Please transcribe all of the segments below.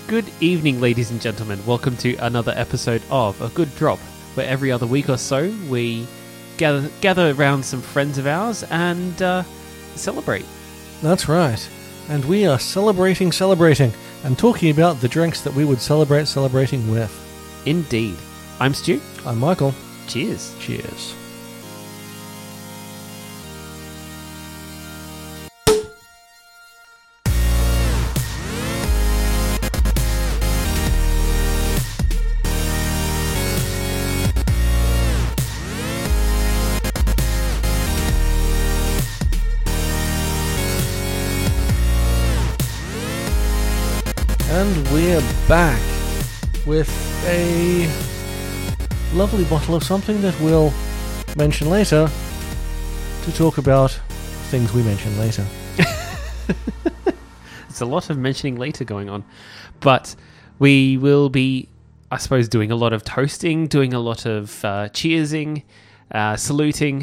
Good evening, ladies and gentlemen. Welcome to another episode of A Good Drop, where every other week or so we gather around some friends of ours and celebrate. That's right. And we are celebrating, and talking about the drinks that we would celebrating with. Indeed. I'm Stu. I'm Michael. Cheers. Cheers. And we're back with a lovely bottle of something that we'll mention later to talk about things we mention later. There's a lot of mentioning later going on. But we will be, I suppose, doing a lot of toasting, doing a lot of cheersing, saluting,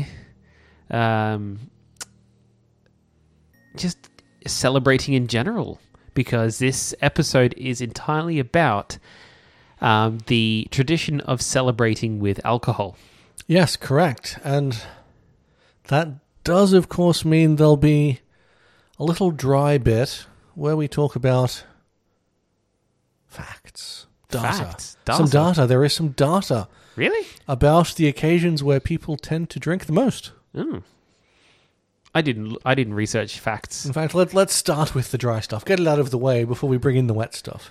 just celebrating in general. Because this episode is entirely about the tradition of celebrating with alcohol. Yes, correct. And that does, of course, mean there'll be a little dry bit where we talk about facts. Data. Some data. There is some data. Really? About the occasions where people tend to drink the most. Mm. I didn't research facts. In fact, let's start with the dry stuff. Get it out of the way before we bring in the wet stuff.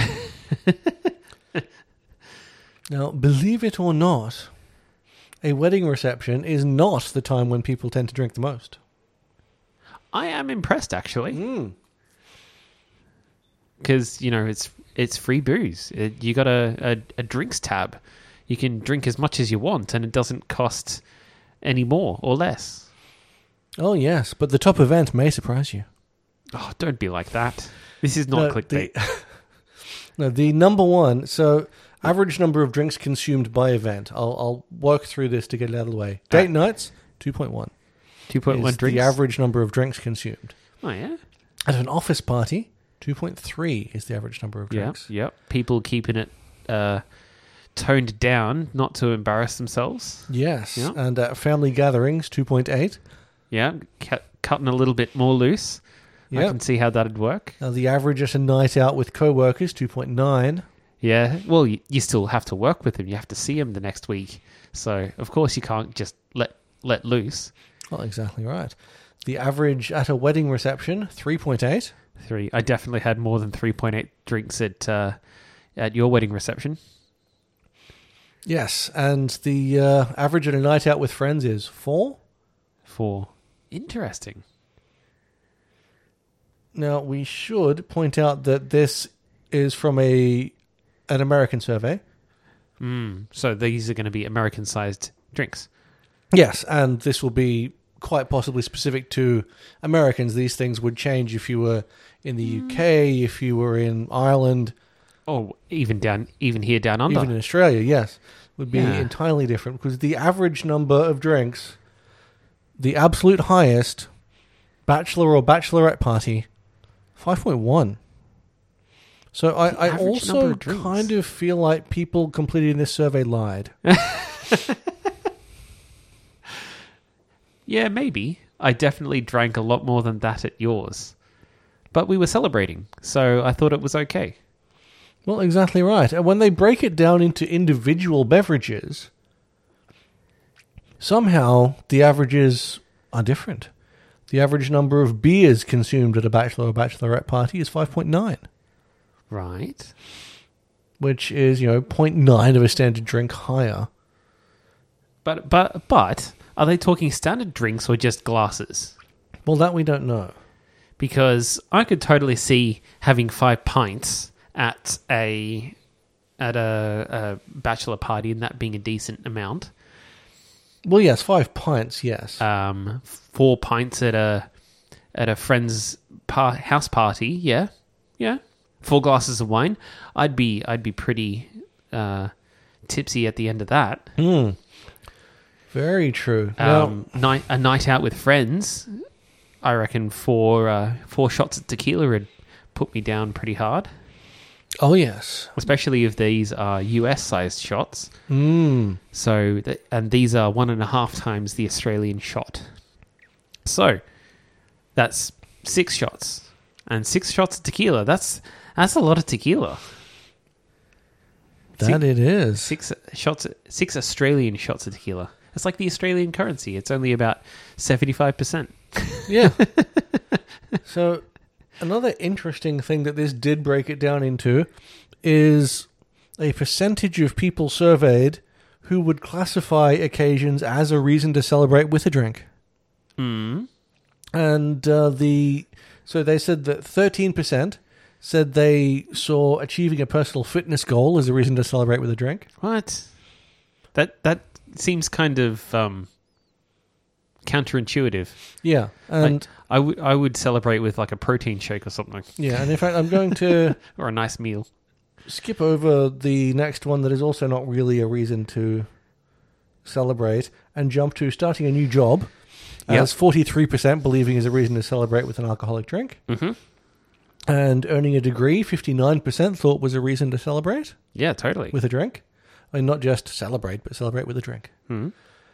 Now, believe it or not, a wedding reception is not the time when people tend to drink the most. I am impressed, actually. Because, it's free booze. You got a drinks tab. You can drink as much as you want, and it doesn't cost any more or less. Oh, yes, but the top event may surprise you. Oh, don't be like that. This is not clickbait. The number one, so average number of drinks consumed by event. I'll work through this to get it out of the way. Date nights, 2.1. 2.1 drinks? The average number of drinks consumed. Oh, yeah? At an office party, 2.3 is the average number of drinks. Yep. People keeping it toned down, not to embarrass themselves. Yes, yep. And at family gatherings, 2.8. Yeah, cutting a little bit more loose. Yep. I can see how that'd work. The average at a night out with co-workers, 2.9. Yeah, well, you still have to work with them. You have to see them the next week. So, of course, you can't just let loose. Well, exactly right. The average at a wedding reception, 3.8. 3. I definitely had more than 3.8 drinks at your wedding reception. Yes, and the average at a night out with friends is 4. 4. Interesting. Now, we should point out that this is from an American survey. So these are going to be American-sized drinks. Yes, and this will be quite possibly specific to Americans. These things would change if you were in the UK, if you were in Ireland. Oh, even here down under. Even in Australia, yes. Would be entirely different because the average number of drinks, the absolute highest, bachelor or bachelorette party, 5.1. So I also kind of feel like people completing this survey lied. Yeah, maybe. I definitely drank a lot more than that at yours. But we were celebrating, so I thought it was okay. Well, exactly right. And when they break it down into individual beverages, somehow the averages are different. The average number of beers consumed at a bachelor or bachelorette party is 5.9. Right. Which is, 0.9 of a standard drink higher. But are they talking standard drinks or just glasses? Well, that we don't know. Because I could totally see having 5 pints at a bachelor party and that being a decent amount. Well, yes, 5 pints, yes. 4 pints at a friend's house party, yeah. 4 glasses of wine, I'd be pretty tipsy at the end of that. Very true. A night out with friends, I reckon 4 shots of tequila would put me down pretty hard. Oh, yes. especially if these are US-sized shots. Mm. So, and these are 1.5 times the Australian shot. So, that's 6 shots. And 6 shots of tequila. That's a lot of tequila. That it is. 6 Australian shots of tequila. It's like the Australian currency. It's only about 75%. Yeah. So, another interesting thing that this did break it down into is a percentage of people surveyed who would classify occasions as a reason to celebrate with a drink. Mm. And so they said that 13% said they saw achieving a personal fitness goal as a reason to celebrate with a drink. What? That seems kind of counterintuitive. Yeah, and I would celebrate with like a protein shake or something. Yeah, and in fact, I'm going to or a nice meal. Skip over the next one that is also not really a reason to celebrate and jump to starting a new job. As 43% believing is a reason to celebrate with an alcoholic drink. Mm-hmm. And earning a degree, 59% thought was a reason to celebrate. Yeah, totally. With a drink. I mean, not just celebrate, but celebrate with a drink. Mm-hmm.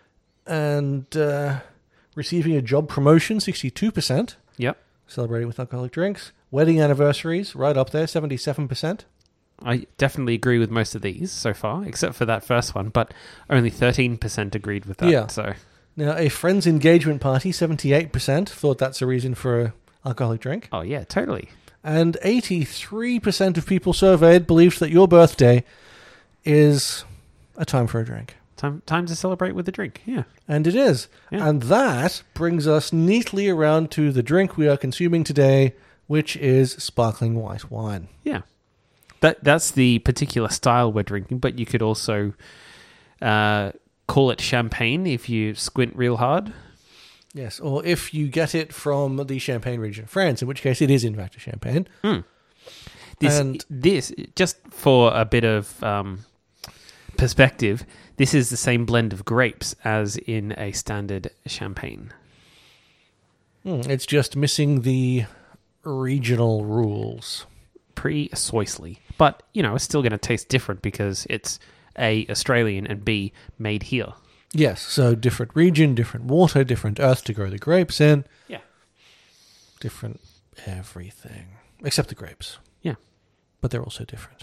And receiving a job promotion, 62%. Yep. Celebrating with alcoholic drinks. Wedding anniversaries, right up there, 77%. I definitely agree with most of these so far, except for that first one, but only 13% agreed with that. Yeah. So now, a friend's engagement party, 78% thought that's a reason for an alcoholic drink. Oh, yeah, totally. And 83% of people surveyed believed that your birthday is a time for a drink. Time to celebrate with a drink, yeah. And it is. Yeah. And that brings us neatly around to the drink we are consuming today, which is sparkling white wine. Yeah. That's the particular style we're drinking, but you could also call it champagne if you squint real hard. Yes, or if you get it from the Champagne region of France, in which case it is in fact a champagne. Mm. This, just for a bit of perspective, this is the same blend of grapes as in a standard champagne. It's just missing the regional rules. Precisely. But, it's still going to taste different because it's A, Australian, and B, made here. Yes, so different region, different water, different earth to grow the grapes in. Yeah. Different everything. Except the grapes. Yeah. But they're also different.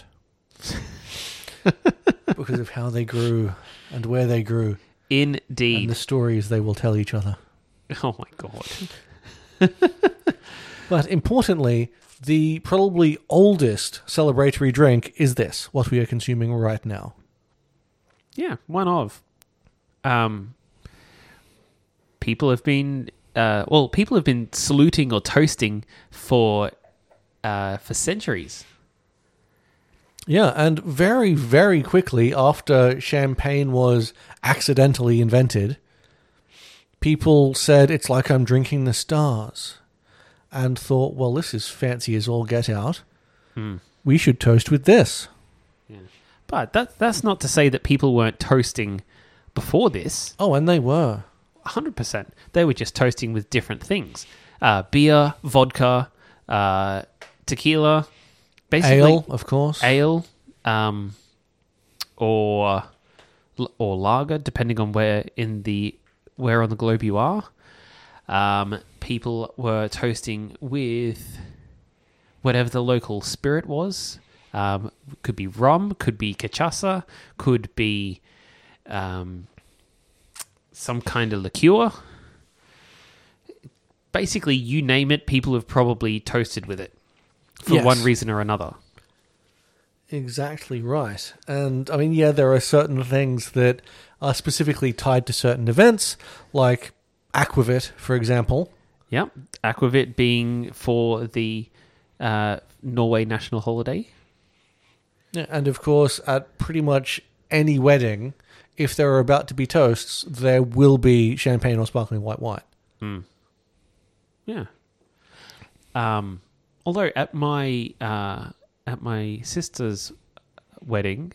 Because of how they grew and where they grew. Indeed. And the stories they will tell each other. Oh my God. But importantly, the probably oldest celebratory drink is this, what we are consuming right now. Yeah, one of. People have been saluting or toasting for centuries. Yeah, and very, very quickly after champagne was accidentally invented, people said, it's like I'm drinking the stars. And thought, well, this is fancy as all get out. We should toast with this. Yeah. But that's not to say that people weren't toasting before this. Oh, and they were. 100%. They were just toasting with different things. Beer, vodka, tequila, basically. Ale, of course. Ale, or lager, depending on where on the globe you are. People were toasting with whatever the local spirit was. Could be rum, could be cachaça, could be some kind of liqueur. Basically, you name it, people have probably toasted with it for one reason or another. Exactly right. And, I mean, yeah, there are certain things that are specifically tied to certain events, like Aquavit, for example. Yep. Aquavit being for the Norway national holiday. Yeah, and of course, at pretty much any wedding, if there are about to be toasts, there will be champagne or sparkling white wine. Mm. Yeah. Although at my sister's wedding,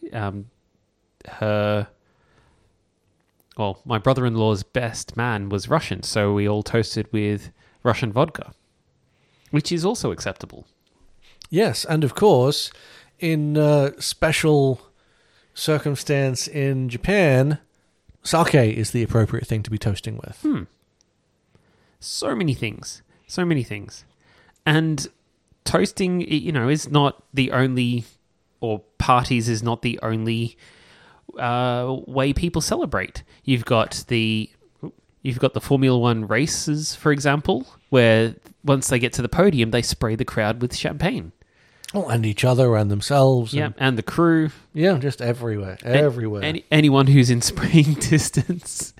my brother-in-law's best man was Russian, so we all toasted with Russian vodka, which is also acceptable. Yes, and of course, in special circumstance in Japan, sake is the appropriate thing to be toasting with. So many things. So many things. And toasting, is not the only, or parties is not the only way people celebrate. You've got the Formula One races, for example, where once they get to the podium, they spray the crowd with champagne. Oh, and each other and themselves. Yeah, and the crew. Yeah, just everywhere. Everywhere. Anyone who's in spraying distance.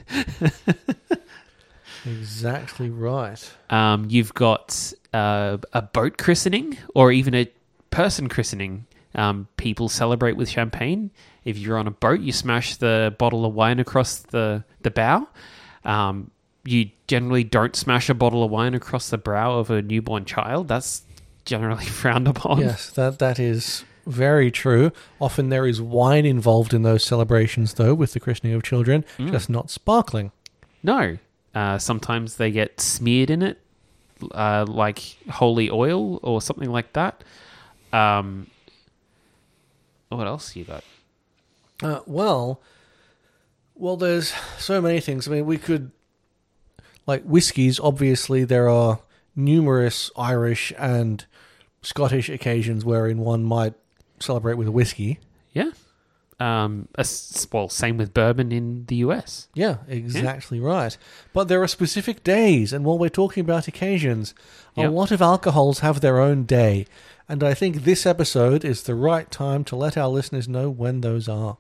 Exactly right. You've got a boat christening or even a person christening. People celebrate with champagne. If you're on a boat, you smash the bottle of wine across the bow. You generally don't smash a bottle of wine across the brow of a newborn child. That's generally frowned upon. Yes, that is very true. Often there is wine involved in those celebrations, though, with the christening of children, just not sparkling. No. Sometimes they get smeared in it, like holy oil or something like that. What else you got? Well, there's so many things. I mean, we could... Like whiskies, obviously there are numerous Irish and Scottish occasions wherein one might celebrate with a whiskey. Yeah. Same with bourbon in the US. Yeah, exactly right. But there are specific days, and while we're talking about occasions, a lot of alcohols have their own day. And I think this episode is the right time to let our listeners know when those are.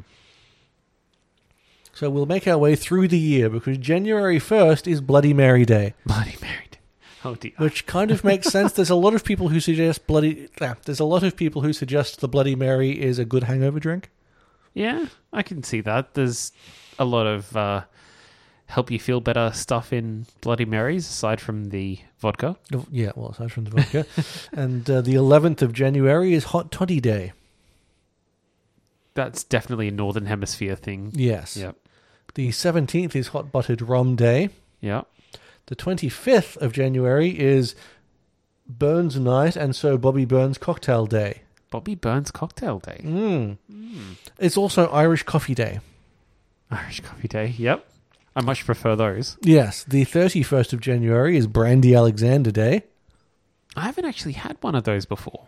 So we'll make our way through the year, because January 1st is Bloody Mary Day. Bloody Mary Day. Oh dear. Which kind of makes sense. There's a lot of people who suggest the Bloody Mary is a good hangover drink. Yeah, I can see that. There's a lot of help you feel better stuff in Bloody Marys, aside from the vodka. Yeah, well, aside from the vodka. And the 11th of January is Hot Toddy Day. That's definitely a Northern Hemisphere thing. Yes. Yep. The 17th is Hot Buttered Rum Day. Yeah. The 25th of January is Burns Night, and so Bobby Burns Cocktail Day. Bobby Burns Cocktail Day. It's also Irish Coffee Day. Irish Coffee Day, yep. I much prefer those. Yes. The 31st of January is Brandy Alexander Day. I haven't actually had one of those before.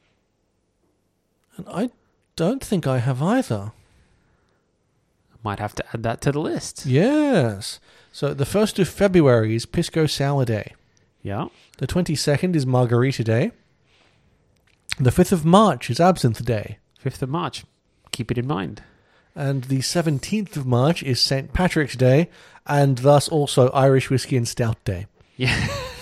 And I don't think I have either. Might have to add that to the list. Yes. So the 1st of February is Pisco Sour Day. Yeah. The 22nd is Margarita Day. The 5th of March is Absinthe Day. 5th of March. Keep it in mind. And the 17th of March is St. Patrick's Day, and thus also Irish Whiskey and Stout Day. Yeah.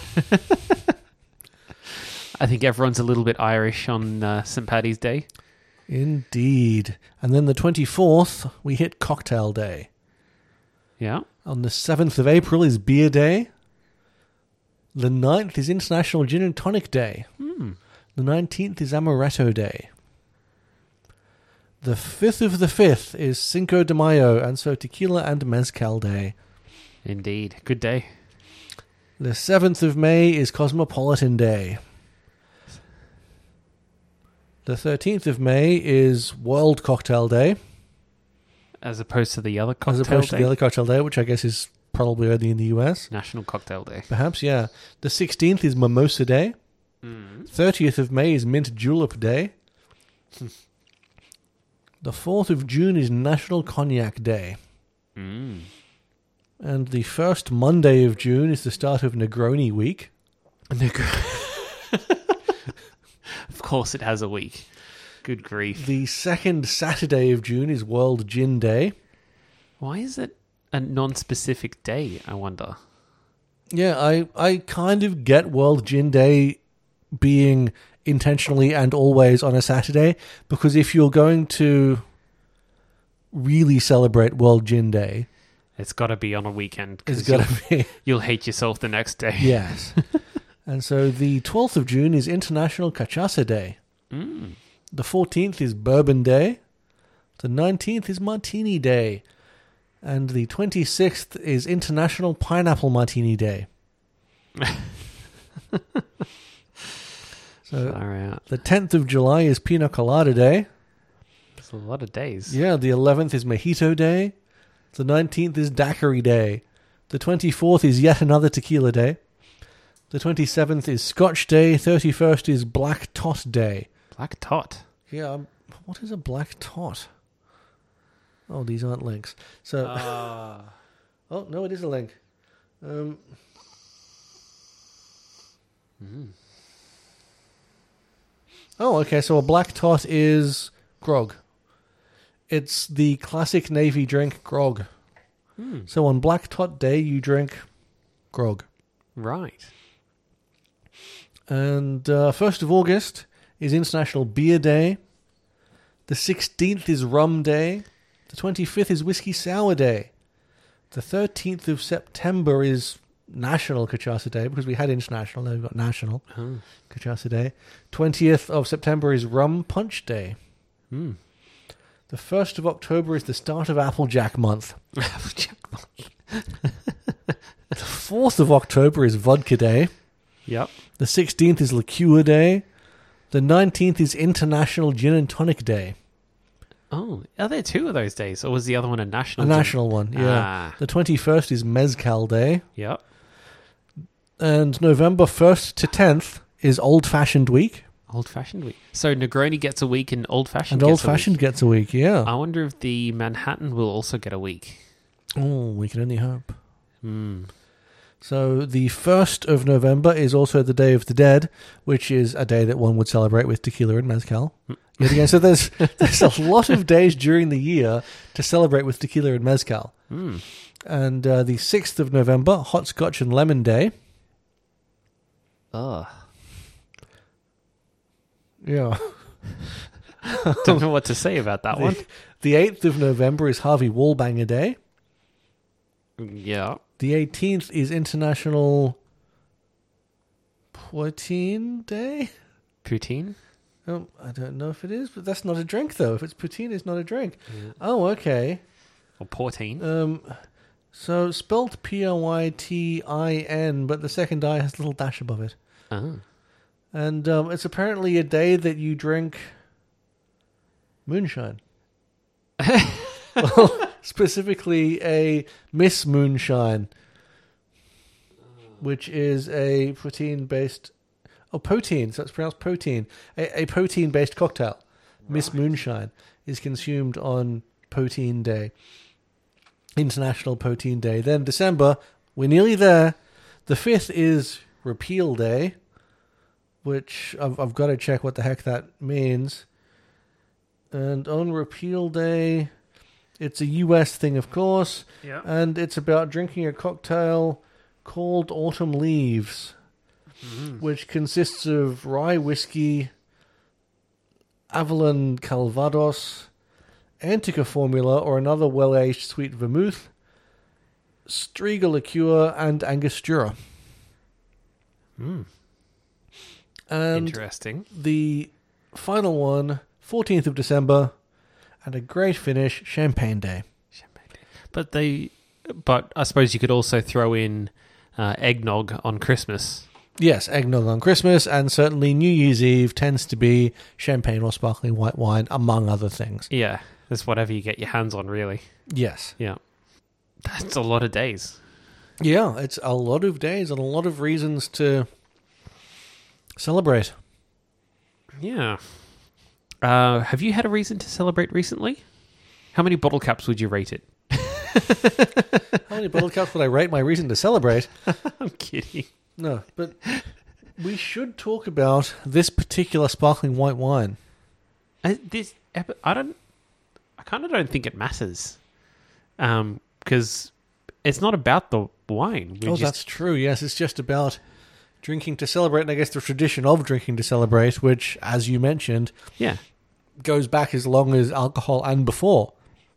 I think everyone's a little bit Irish on St. Paddy's Day. Indeed. And then the 24th, we hit Cocktail Day. Yeah. On the 7th of April is Beer Day. The 9th is International Gin and Tonic Day. The 19th is Amaretto Day. The 5th of the 5th is Cinco de Mayo, and so Tequila and Mezcal Day. Indeed. Good day. The 7th of May is Cosmopolitan Day. The 13th of May is World Cocktail Day. As opposed to the other cocktail day? As opposed to the other cocktail day, which I guess is probably only in the US. National Cocktail Day. Perhaps, yeah. The 16th is Mimosa Day. 30th of May is Mint Julep Day. The 4th of June is National Cognac Day. And the first Monday of June is the start of Negroni Week. Of course it has a week. Good grief. The second Saturday of June is World Gin Day. Why is it a non-specific day, I wonder? Yeah, I kind of get World Gin Day being intentionally and always on a Saturday, because if you're going to really celebrate World Gin Day, it's got to be on a weekend. It's got to be. You'll hate yourself the next day. Yes. And so the 12th of June is International Cachaça Day. The 14th is Bourbon Day. The 19th is Martini Day. And the 26th is International Pineapple Martini Day. So Far out. the 10th of July is Pina Colada Day. It's a lot of days. Yeah, the 11th is Mojito Day. The 19th is Daiquiri Day. The 24th is yet another Tequila Day. The 27th is Scotch Day. 31st is Black Tot Day. Black Tot. Yeah, what is a black tot? Oh, these aren't links. So, oh no, it is a link. Oh, okay. So a black tot is grog. It's the classic Navy drink, grog. So on Black Tot Day, you drink grog. Right. And 1st of August is International Beer Day. The 16th is Rum Day. The 25th is Whiskey Sour Day. The 13th of September is National Cachaça Day, because we had International, now we've got National Cachaça Day. 20th of September is Rum Punch Day. The 1st of October is the start of Applejack Month. Applejack Month. The 4th of October is Vodka Day. Yep. The 16th is Liqueur Day. The 19th is International Gin and Tonic Day. Oh, are there two of those days? Or was the other one a national? A national one, yeah. The 21st is Mezcal Day. Yep. And November 1st to 10th is Old Fashioned Week. Old Fashioned Week. So Negroni gets a week and Old Fashioned And gets Old Fashioned gets a week, yeah. I wonder if the Manhattan will also get a week. Oh, we can only hope. So the 1st of November is also the Day of the Dead, which is a day that one would celebrate with tequila and mezcal. Yet again, so there's a lot of days during the year to celebrate with tequila and mezcal. And the 6th of November, Hot Scotch and Lemon Day. Ugh. Yeah. Don't know what to say about that one. The 8th of November is Harvey Wallbanger Day. Yeah. The 18th is International Poutine Day. Poutine? I don't know if it is, but that's not a drink, though. If it's poutine, it's not a drink. Yeah. Oh, okay. Or portine. So spelt Poytin, but the second I has a little dash above it. Oh. And it's apparently a day that you drink moonshine. Well, specifically a Miss Moonshine, which is a protein-based... Oh, poutine, so it's pronounced poutine. A poutine-based cocktail. Right. Miss Moonshine is consumed on Poutine Day. International Poutine Day. Then December, we're nearly there. The 5th is Repeal Day, which I've got to check what the heck that means. And on Repeal Day, it's a US thing, of course. Yeah. And it's about drinking a cocktail called Autumn Leaves, which consists of rye whiskey, Avalon Calvados, Antica formula or another well-aged sweet vermouth, Striga liqueur, and Angostura. And interesting. The final one, 14th of December, and a great finish, Champagne Day. But I suppose you could also throw in eggnog on Christmas. Yes, eggnog on Christmas, and certainly New Year's Eve tends to be champagne or sparkling white wine, among other things. Yeah, it's whatever you get your hands on, really. Yes. Yeah. That's a lot of days. Yeah, it's a lot of days and a lot of reasons to celebrate. Yeah. Have you had a reason to celebrate recently? How many bottle caps would you rate it? How many bottle caps would I rate my reason to celebrate? I'm kidding. No, but we should talk about this particular sparkling white wine. I kind of don't think it matters, because it's not about the wine. That's true. Yes, it's just about drinking to celebrate, and I guess the tradition of drinking to celebrate, which, as you mentioned, goes back as long as alcohol and before.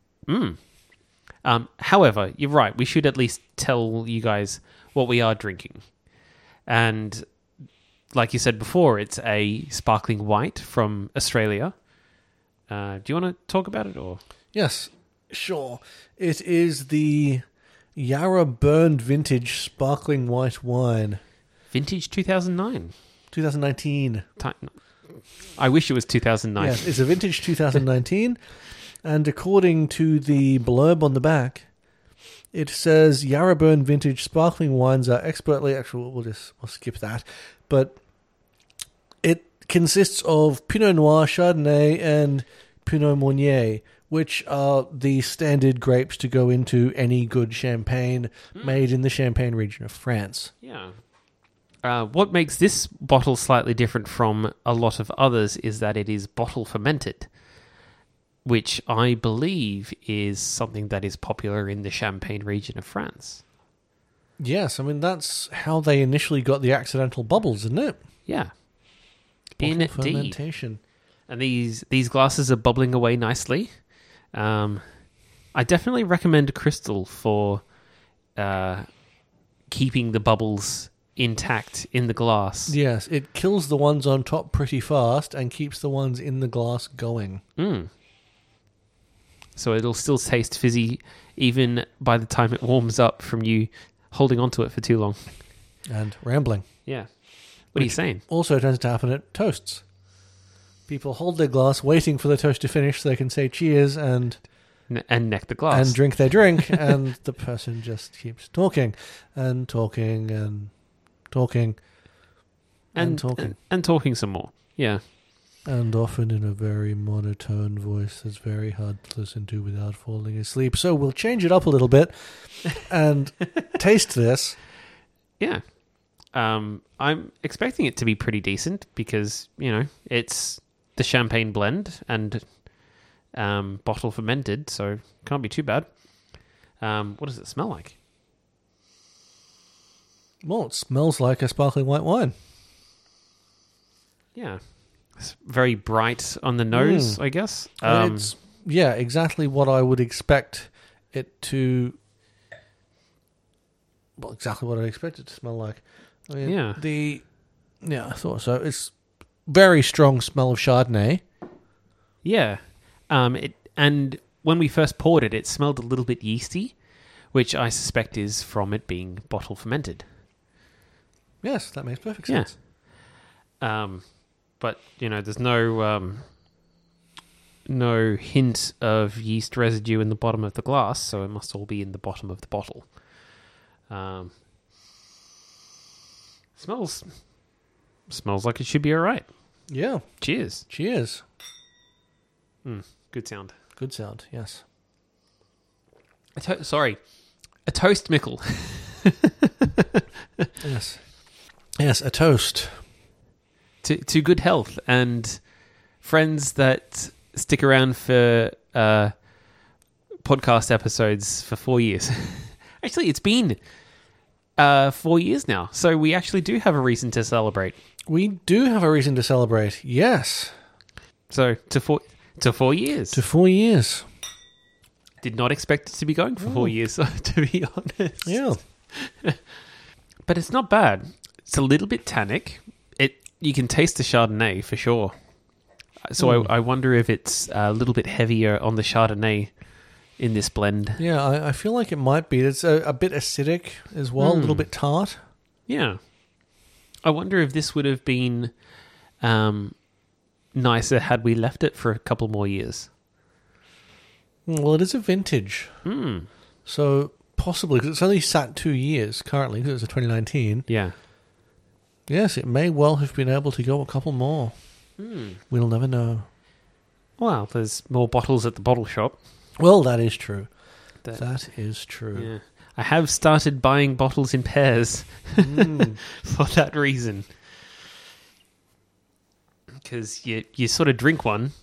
However, you're right. We should at least tell you guys what we are drinking. And like you said before, it's a sparkling white from Australia. Do you want to talk about it? Or Yes, sure. It is the Yarra Burned Vintage Sparkling White Wine. Vintage 2009. 2019. I wish it was 2009. Yes, it's a vintage 2019. And according to the blurb on the back, it says Yarraburn vintage sparkling wines are expertly... Actually, we'll skip that. But it consists of Pinot Noir, Chardonnay, and Pinot Meunier, which are the standard grapes to go into any good champagne made in the Champagne region of France. Yeah. What makes this bottle slightly different from a lot of others is that it is bottle fermented, which I believe is something that is popular in the Champagne region of France. Yes, I mean, that's how they initially got the accidental bubbles, isn't it? Yeah. Bottle Indeed. fermentation. And these glasses are bubbling away nicely. I definitely recommend Crystal for keeping the bubbles intact in the glass. Yes, it kills the ones on top pretty fast and keeps the ones in the glass going. So it'll still taste fizzy even by the time it warms up from you holding onto it for too long. And rambling. Yeah. What are you saying? Also tends to happen at toasts. People hold their glass waiting for the toast to finish so they can say cheers and neck the glass. And drink their drink, and the person just keeps talking and talking and talking and talking. And talking some more. Yeah. And often in a very monotone voice that's very hard to listen to without falling asleep. So we'll change it up a little bit and taste this. Yeah. I'm expecting it to be pretty decent because, it's the champagne blend and bottle fermented, so can't be too bad. What does it smell like? Well, it smells like a sparkling white wine. Yeah. It's very bright on the nose, I guess. It's, exactly what I would expect it to... Well, exactly what I expect it to smell like. I mean, I thought so. It's very strong smell of Chardonnay. Yeah. And when we first poured it, it smelled a little bit yeasty, which I suspect is from it being bottle fermented. Yes, that makes perfect sense. But, there's no hint of yeast residue in the bottom of the glass, so it must all be in the bottom of the bottle. Smells like it should be all right. Yeah. Cheers. Cheers. Good sound. Good sound, yes. A toast, Mickle. Yes. Yes, a toast. To good health and friends that stick around for podcast episodes for 4 years. Actually, it's been 4 years now, so we actually do have a reason to celebrate. We do have a reason to celebrate, yes. So, to 4 years. To 4 years. Did not expect it to be going for 4 years, to be honest. Yeah. But it's not bad. It's a little bit tannic. You can taste the Chardonnay for sure. So I wonder if it's a little bit heavier on the Chardonnay in this blend. Yeah, I feel like it might be. It's a bit acidic as well, a little bit tart. Yeah. I wonder if this would have been nicer had we left it for a couple more years. Well, it is a vintage. So possibly, because it's only sat 2 years currently, because it's a 2019. Yeah. Yes, it may well have been able to go a couple more. We'll never know. Well, there's more bottles at the bottle shop. Well, that is true. That is true. Yeah. I have started buying bottles in pairs for that reason. Because you sort of drink one.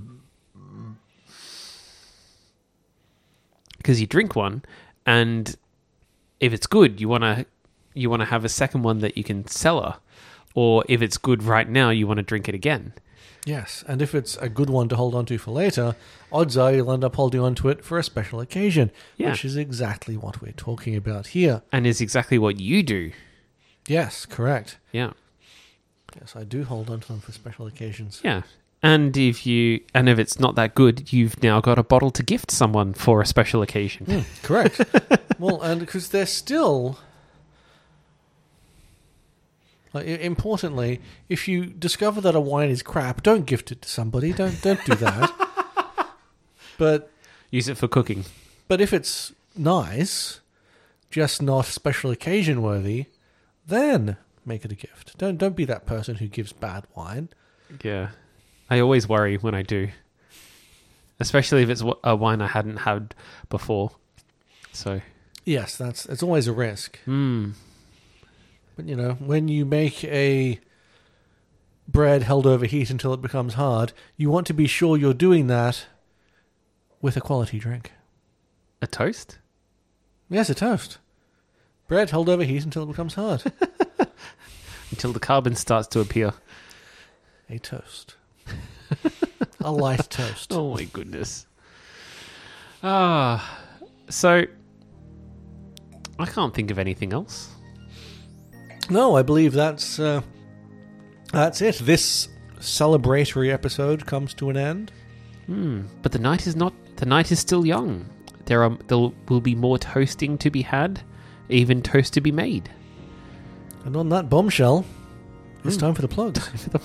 Because you drink one, and if it's good, you want to have a second one that you can cellar. Or if it's good right now, you want to drink it again. Yes, and if it's a good one to hold on to for later, odds are you'll end up holding on to it for a special occasion, which is exactly what we're talking about here. And is exactly what you do. Yes, correct. Yeah. Yes, I do hold on to them for special occasions. Yeah. And if it's not that good, you've now got a bottle to gift someone for a special occasion. Correct. Well, and because they're still... Importantly, if you discover that a wine is crap, don't gift it to somebody. Don't do that. But use it for cooking. But if it's nice, just not special occasion worthy, then make it a gift. Don't be that person who gives bad wine. Yeah. I always worry when I do. Especially if it's a wine I hadn't had before. So yes, it's always a risk. Mm. But when you make a bread held over heat until it becomes hard, you want to be sure you're doing that with a quality drink. A toast? Yes, a toast. Bread held over heat until it becomes hard. Until the carbon starts to appear. A toast. A light toast. Oh my goodness. So I can't think of anything else. No, I believe that's it. This celebratory episode comes to an end. But the night is still young. There will be more toasting to be had, even toast to be made. And on that bombshell, it's time for the plugs.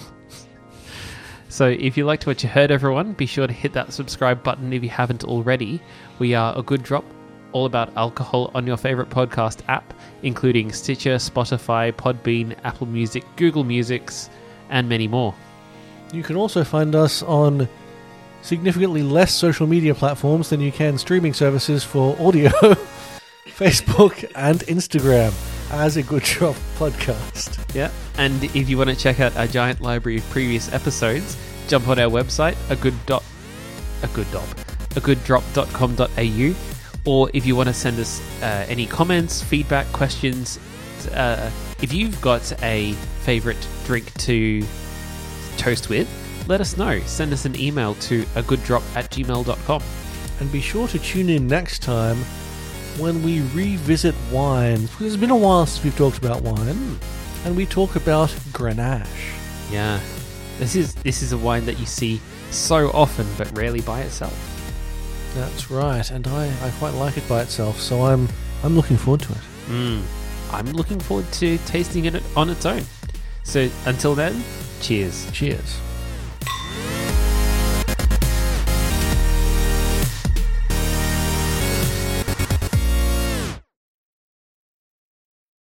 So if you liked what you heard, everyone, be sure to hit that subscribe button if you haven't already. We are A Good Drop, all about alcohol on your favorite podcast app, including Stitcher, Spotify, Podbean, Apple Music, Google Musics, and many more. You can also find us on significantly less social media platforms than you can streaming services for audio, Facebook and Instagram as A Good Drop Podcast. Yeah, and if you want to check out our giant library of previous episodes, jump on our website, agooddrop.com.au, or if you want to send us any comments, feedback, questions, if you've got a favourite drink to toast with, let us know. Send us an email to agooddrop@gmail.com. And be sure to tune in next time when we revisit wines. Because it's been a while since we've talked about wine. And we talk about Grenache. Yeah. This is a wine that you see so often but rarely by itself. That's right. And I quite like it by itself, so I'm looking forward to it. I'm looking forward to tasting it on its own. So until then, cheers. Cheers.